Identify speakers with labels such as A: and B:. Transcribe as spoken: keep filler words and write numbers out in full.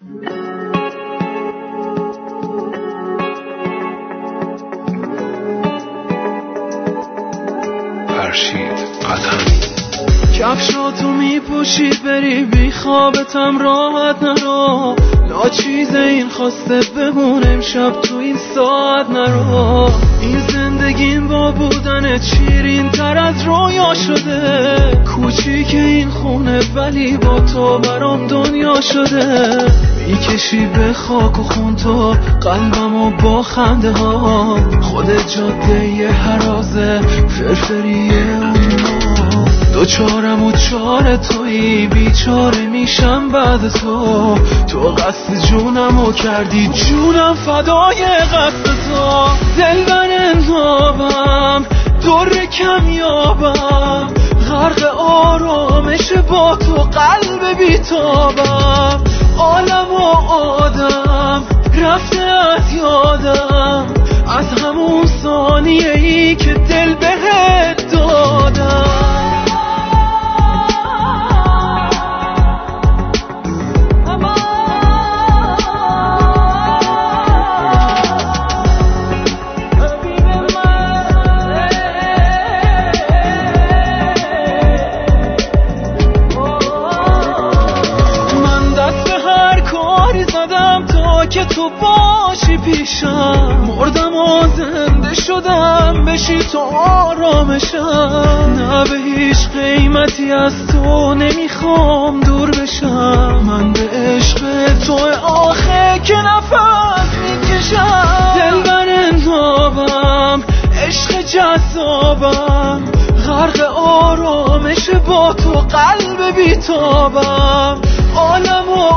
A: فرشید قدم
B: کفشاتو میپوشی بری بی خوابتم راحت نرو، ناچیز این خواسته بمون امشب تو این ساعت نرو. این زندگیم با بودن شیرین تر از رویا شده، کوچیک این خونه ولی با تو برام دنیا شده. میکشی به خاک و خون تو قلبمو با خنده ها، خود جاده یه هرازه فرفریه اون دوچارم و چار تویی، بیچاره میشم بعد تو. تو قصد جونمو کردی، جونم فدای قصد تو. دل بر انتابم در کمیابم، غرق آرامش با تو قلب بیتابم. عالم و آدم رفته از یادم، از همون ثانیه ای که دل بهت دادم. که تو باشی پیشم، مردم و زنده شدم بشی تو آرامشم. نه به هیچ قیمتی از تو نمیخوام دور بشم، من به عشق تو آخه که نفس میکشم. دل بر انتابم عشق جذابم، غرق آرامش با تو قلب بیتابم. عالم و